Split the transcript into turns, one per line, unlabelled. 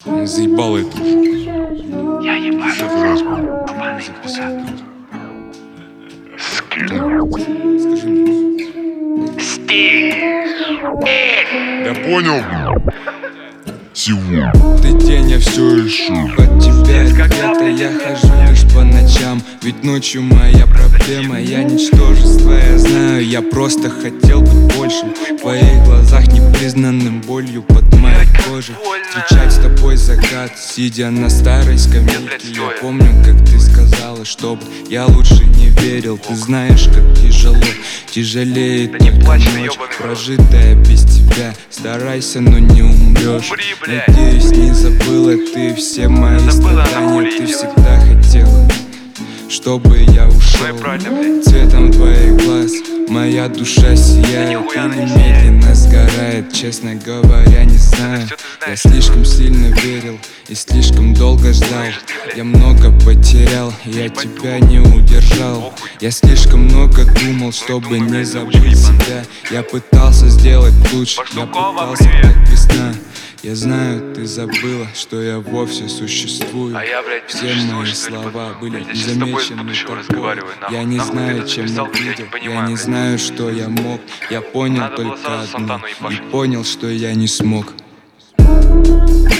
Заебало это уже.
Я ебану.
Скажи мне.
Я
понял.
Всего.
Ты день, я все решу. Под тебя где-то я хожу лишь по ночам. Ведь ночью моя проблема. Я ничтожество, я знаю. Я просто хотел быть большим. В твоих глазах непризнанным болью под моей кожей. Встречать с тобой закат, сидя на старой скамейке. Я помню, как ты сказала, чтоб я лучше не верил. Ты знаешь, как тяжело, тяжелее только ночь, прожитая без тебя. Старайся, но не умрешь. Надеюсь, не забыла ты все мои страдания. Ты всегда хотела, чтобы я ушел. Цветом твоих глаз моя душа сияет или медленно сгорает. Честно говоря, не знаю. Я слишком сильно верил и слишком долго ждал. Я много потерял, я тебя не удержал. Я слишком много думал, чтобы не забыть себя. Я пытался сделать лучше, я пытался как весна. Я знаю, ты забыла, что я вовсе существую. Все мои слова были незамечены тобой. Я не знаю, чем обидел, я не знаю, что я мог. Я понял только одно и понял, что я не смог.